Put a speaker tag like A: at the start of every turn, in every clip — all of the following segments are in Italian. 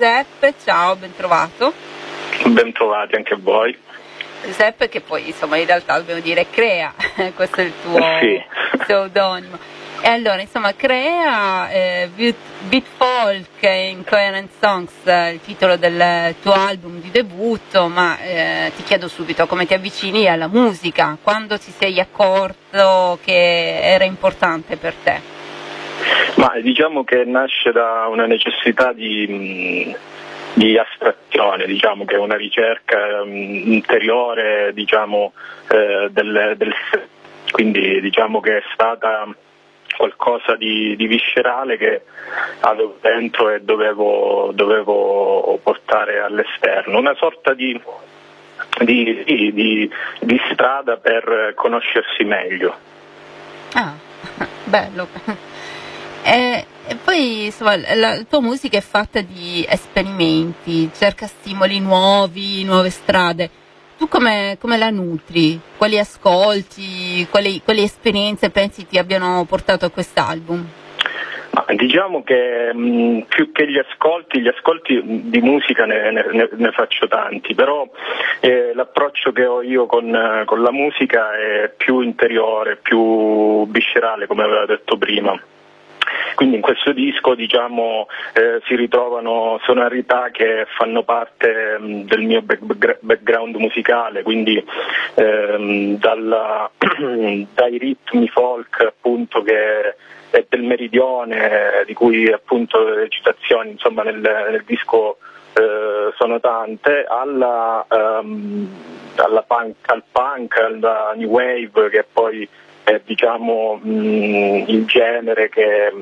A: Giuseppe, ciao, ben trovato.
B: Bentrovati anche a voi.
A: Giuseppe, che poi insomma in realtà dobbiamo dire Crea, questo è il tuo pseudonimo. E allora insomma Crea, Beat Folk Incoherent Songs, il titolo del tuo album di debutto, ma ti chiedo subito come ti avvicini alla musica, quando ti sei accorto che era importante per te?
B: Ma diciamo che nasce da una necessità di astrazione, diciamo che è una ricerca interiore, diciamo, del quindi diciamo che è stata qualcosa di viscerale che avevo dentro e dovevo portare all'esterno, una sorta di strada per conoscersi meglio.
A: Ah, bello. E poi insomma la tua musica è fatta di esperimenti, cerca stimoli nuovi, nuove strade. Tu come la nutri? Quali ascolti, quali esperienze pensi ti abbiano portato a quest'album?
B: Ma diciamo che più che gli ascolti di musica ne faccio tanti, però l'approccio che ho io con la musica è più interiore, più viscerale, come avevo detto prima. Quindi in questo disco diciamo si ritrovano sonorità che fanno parte del mio background musicale, quindi dai ritmi folk appunto che è del meridione, di cui appunto le citazioni insomma nel disco sono tante, al punk, alla new wave, che poi è diciamo il genere che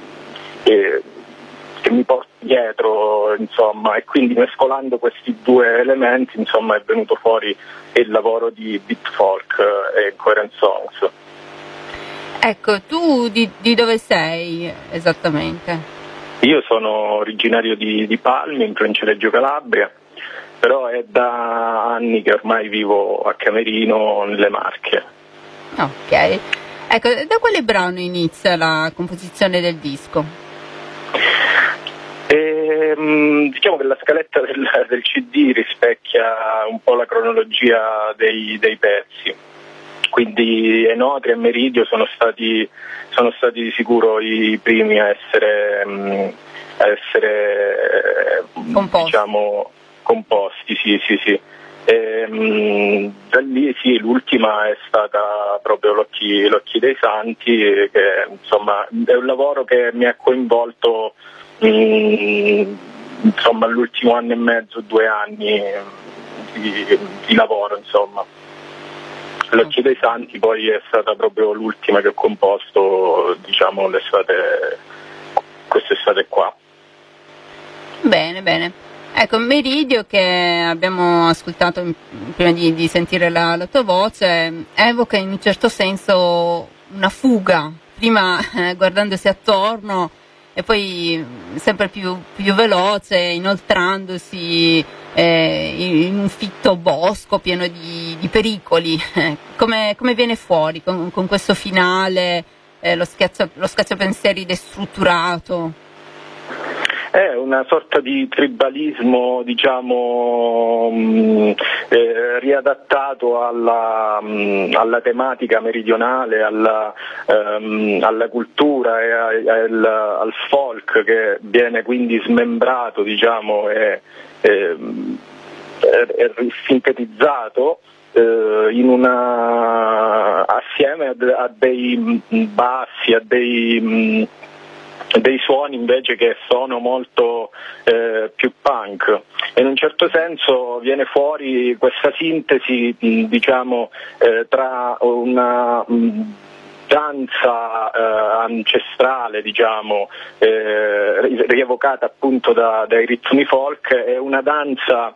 B: mi porto dietro, insomma, e quindi mescolando questi due elementi insomma è venuto fuori il lavoro di Beat Folk e Coherent Songs.
A: Ecco, tu di dove sei esattamente?
B: Io sono originario di Palmi, in provincia di Reggio Calabria, però è da anni che ormai vivo a Camerino, nelle Marche.
A: Ok, ecco, da quale brano inizia la composizione del disco?
B: Diciamo che la scaletta del CD rispecchia un po' la cronologia dei pezzi, quindi Enotria e Meridio sono stati di sicuro i primi a essere diciamo composti, sì. Da lì sì, l'ultima è stata proprio l'Occhi dei Santi, che insomma è un lavoro che mi ha coinvolto insomma l'ultimo anno e mezzo, 2 anni di lavoro, insomma. L'Occhi dei Santi poi è stata proprio l'ultima che ho composto, diciamo, quest'estate qua.
A: Bene. Ecco, Meridio, che abbiamo ascoltato prima di sentire la tua voce, evoca in un certo senso una fuga, prima guardandosi attorno e poi sempre più veloce, inoltrandosi in un fitto bosco pieno di pericoli. Come viene fuori con questo finale, lo scacciapensieri destrutturato?
B: È una sorta di tribalismo, diciamo, riadattato alla tematica meridionale, alla cultura e al folk, che viene quindi smembrato, diciamo, e sintetizzato assieme a dei bassi, a dei suoni invece che sono molto più punk, e in un certo senso viene fuori questa sintesi diciamo tra una danza ancestrale, diciamo rievocata appunto dai ritmi folk, e una danza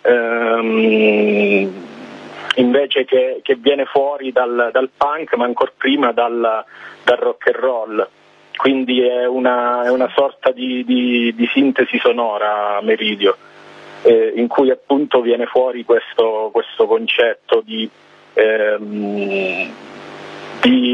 B: invece che viene fuori dal punk, ma ancor prima dal rock and roll. Quindi è una sorta di sintesi sonora, Meridio, in cui appunto viene fuori questo concetto di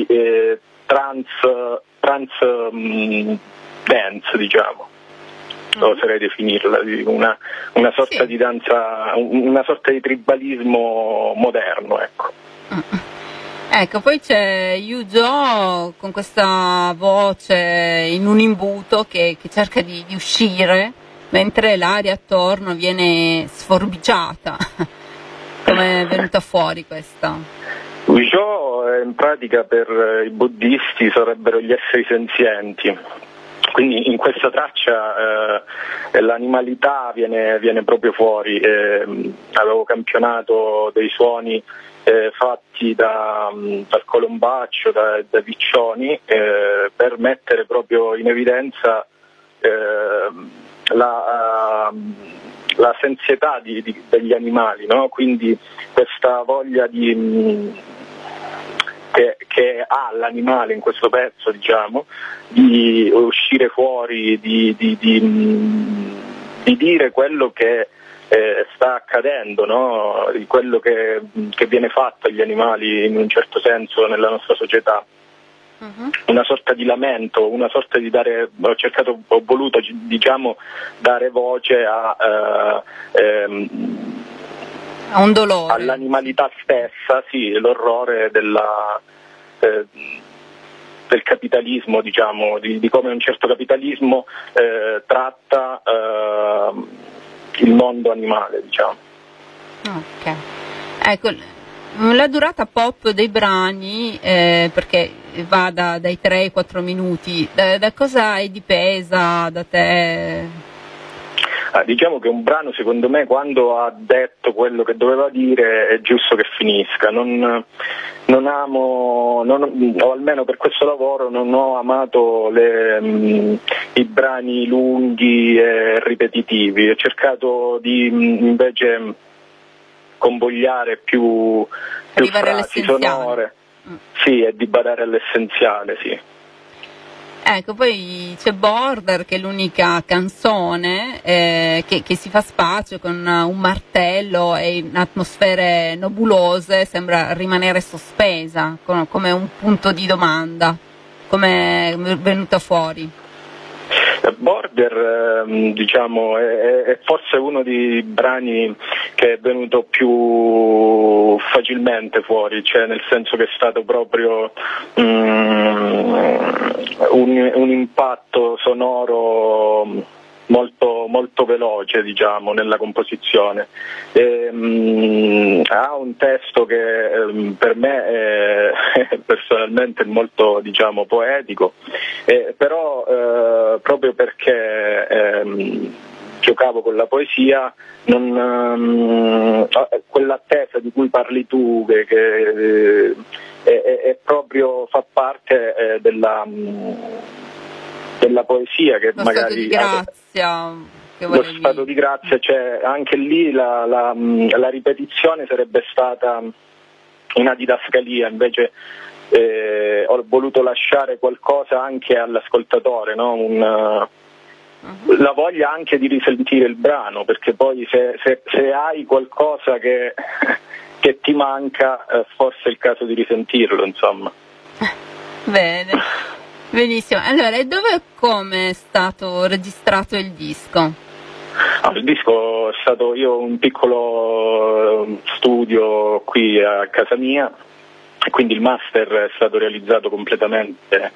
B: trance dance, diciamo. oserei definirla, una sorta di danza, una sorta di tribalismo moderno, ecco.
A: Ecco, poi c'è Yu Jo con questa voce in un imbuto che cerca di uscire, mentre l'aria attorno viene sforbiciata. Come è venuta fuori questa?
B: Yu Jo in pratica per i buddisti sarebbero gli esseri senzienti. Quindi in questa traccia l'animalità viene proprio fuori. Avevo campionato dei suoni fatti dal colombaccio, da piccioni, per mettere proprio in evidenza la sensietà degli animali, no? Quindi questa voglia che ha l'animale in questo pezzo, diciamo, di uscire fuori, di dire quello che sta accadendo, no? Di quello che viene fatto agli animali in un certo senso nella nostra società. Una sorta di lamento, una sorta di ho voluto, diciamo, dare voce a
A: un dolore,
B: all'animalità stessa, sì, l'orrore del capitalismo, diciamo, di come un certo capitalismo tratta il mondo animale, diciamo.
A: Ok, ecco, la durata pop dei brani, perché va dai 3 ai 4 minuti, da cosa è dipesa da te?
B: Diciamo che un brano, secondo me, quando ha detto quello che doveva dire, è giusto che finisca. Non amo, o almeno per questo lavoro, non ho amato i brani lunghi e ripetitivi. Ho cercato di invece convogliare più frasi sonore, sì, e di badare all'essenziale, sì.
A: Ecco, poi c'è Border, che è l'unica canzone che si fa spazio con un martello e in atmosfere nebulose, sembra rimanere sospesa, come un punto di domanda. Come è venuta fuori?
B: Border, diciamo, è forse uno dei brani che è venuto più facilmente fuori, cioè nel senso che è stato proprio un impatto sonoro molto, molto veloce, diciamo, nella composizione. Ha un testo che per me è personalmente molto, diciamo, poetico, però proprio perché giocavo con la poesia, quell'attesa di cui parli tu, che è proprio, fa parte della poesia, che
A: lo
B: magari
A: stato di grazia,
B: lo stato di grazia, cioè anche lì la ripetizione sarebbe stata una didascalia, invece ho voluto lasciare qualcosa anche all'ascoltatore, no? La voglia anche di risentire il brano, perché poi se hai qualcosa che ti manca, forse è il caso di risentirlo, insomma.
A: Bene, benissimo. Allora, e dove e come è stato registrato il disco?
B: Il disco è stato un piccolo studio qui a casa mia, e quindi il master è stato realizzato completamente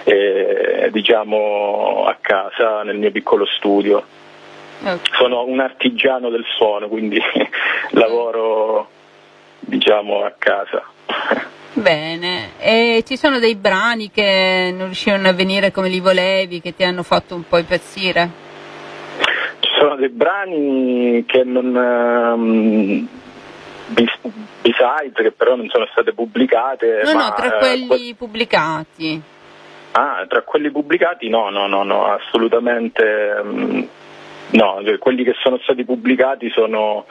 B: diciamo a casa, nel mio piccolo studio. Okay. Sono un artigiano del suono, quindi lavoro, diciamo, a casa.
A: Bene, e ci sono dei brani che non riuscivano a venire come li volevi, che ti hanno fatto un po' impazzire?
B: Ci sono dei brani che non B-side, che però non sono state pubblicate.
A: No, tra quelli pubblicati.
B: Tra quelli pubblicati no, assolutamente no, quelli che sono stati pubblicati sono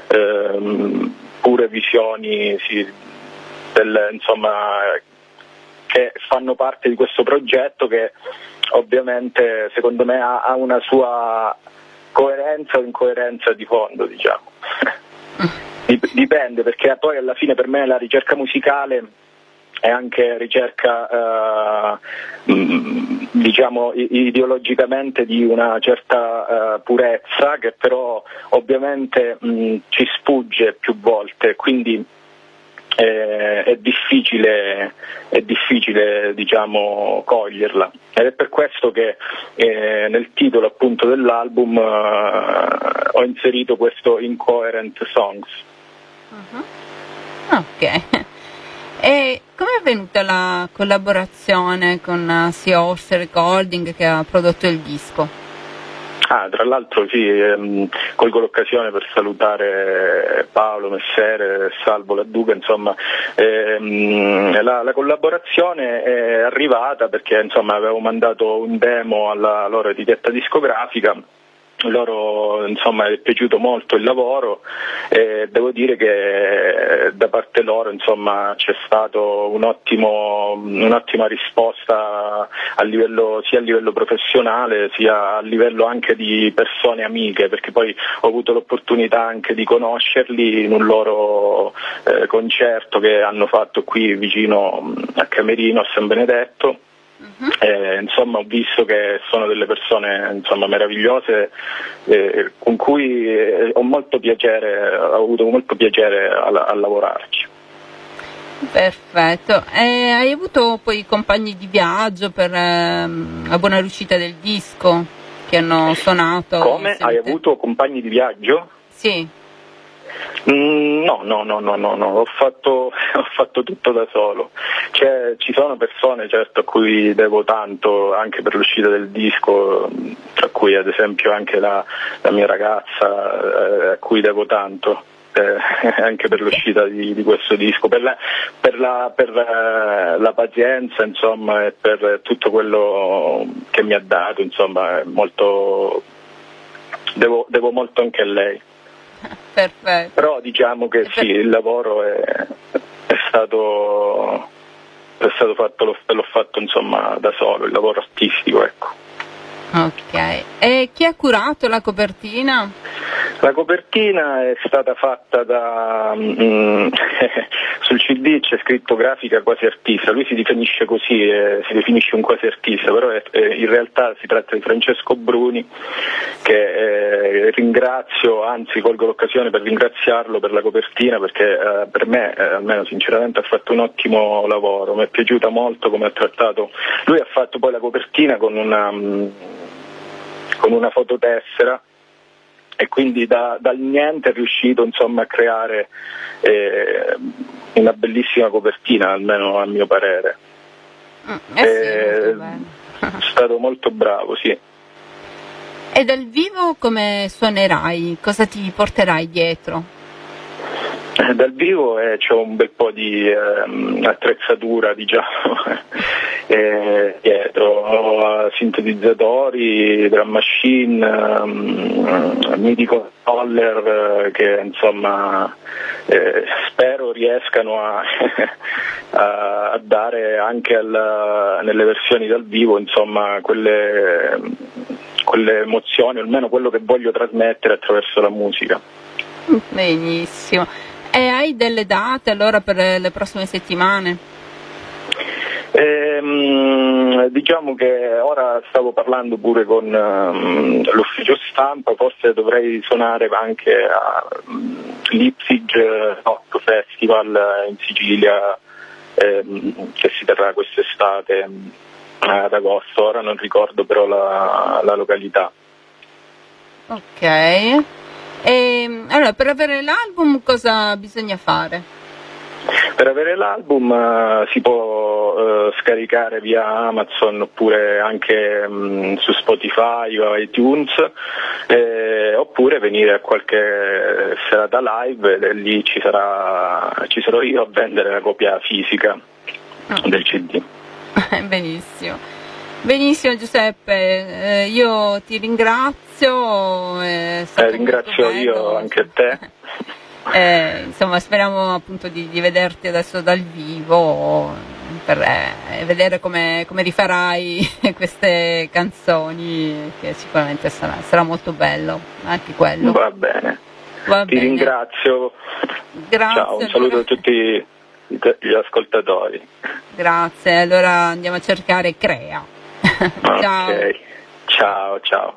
B: pure visioni, sì, insomma, che fanno parte di questo progetto, che ovviamente secondo me ha una sua coerenza o incoerenza di fondo, diciamo. Dipende, perché poi alla fine per me la ricerca musicale è anche ricerca diciamo ideologicamente di una certa purezza, che però ovviamente ci sfugge più volte, quindi è difficile diciamo coglierla, ed è per questo che nel titolo appunto dell'album ho inserito questo Incoherent Songs.
A: Ok. E come è venuta la collaborazione con Seahorse Recording che ha prodotto il disco?
B: Tra l'altro sì, colgo l'occasione per salutare Paolo Messere e Salvo Ladduca, insomma, la collaborazione è arrivata perché insomma avevo mandato un demo alla loro etichetta discografica. Loro insomma è piaciuto molto il lavoro e devo dire che da parte loro insomma c'è stato un'ottima risposta sia a livello professionale sia a livello anche di persone amiche, perché poi ho avuto l'opportunità anche di conoscerli in un loro concerto che hanno fatto qui vicino a Camerino, a San Benedetto. Insomma ho visto che sono delle persone insomma meravigliose con cui ho avuto molto piacere a lavorarci.
A: Perfetto. E hai avuto poi compagni di viaggio per la buona riuscita del disco che hanno suonato?
B: Come? Hai avuto compagni di viaggio?
A: Sì.
B: No, ho fatto tutto da solo. Ci sono persone certo a cui devo tanto anche per l'uscita del disco, tra cui ad esempio anche la mia ragazza a cui devo tanto. Anche per l'uscita di questo disco, per la pazienza insomma e per tutto quello che mi ha dato, insomma molto, devo molto anche a lei.
A: Perfetto.
B: Però diciamo che sì, il lavoro è stato fatto, l'ho fatto insomma da solo, il lavoro artistico, ecco.
A: Ok, e chi ha curato la copertina?
B: La copertina è stata fatta sul CD c'è scritto grafica quasi artista, lui si definisce così, si definisce un quasi artista, però in realtà si tratta di Francesco Bruni, che ringrazio, anzi colgo l'occasione per ringraziarlo per la copertina, perché per me, almeno sinceramente, ha fatto un ottimo lavoro, mi è piaciuta molto come ha trattato. Lui ha fatto poi la copertina con una fototessera, e quindi dal niente è riuscito insomma a creare una bellissima copertina, almeno a mio parere.
A: È
B: stato molto bravo, sì.
A: E dal vivo come suonerai? Cosa ti porterai dietro?
B: Dal vivo c'ho un bel po' di attrezzatura, diciamo, dietro. Ho sintetizzatori, drum machine, MIDI controller che insomma spero riescano a dare anche nelle versioni dal vivo insomma quelle emozioni, o almeno quello che voglio trasmettere attraverso la musica.
A: Benissimo. E hai delle date allora per le prossime settimane?
B: Diciamo che ora stavo parlando pure con l'ufficio stampa, forse dovrei suonare anche a Leipzig Rock Festival in Sicilia, che si terrà quest'estate ad agosto, ora non ricordo però la località.
A: Ok. E allora, per avere l'album cosa bisogna fare?
B: Per avere l'album si può scaricare via Amazon oppure anche su Spotify o iTunes, oppure venire a qualche serata live e lì ci sarò io a vendere la copia fisica del CD.
A: Benissimo. Benissimo Giuseppe, io ti ringrazio.
B: Ringrazio io anche a te.
A: Insomma, speriamo appunto di vederti adesso dal vivo per vedere come rifarai queste canzoni, che sicuramente sarà molto bello anche quello.
B: Va bene.
A: Va
B: Ti
A: bene.
B: ringrazio.
A: Grazie.
B: Ciao, un saluto a tutti gli ascoltatori.
A: Grazie, allora andiamo a cercare Crea. Ciao.
B: Ok, ciao, ciao.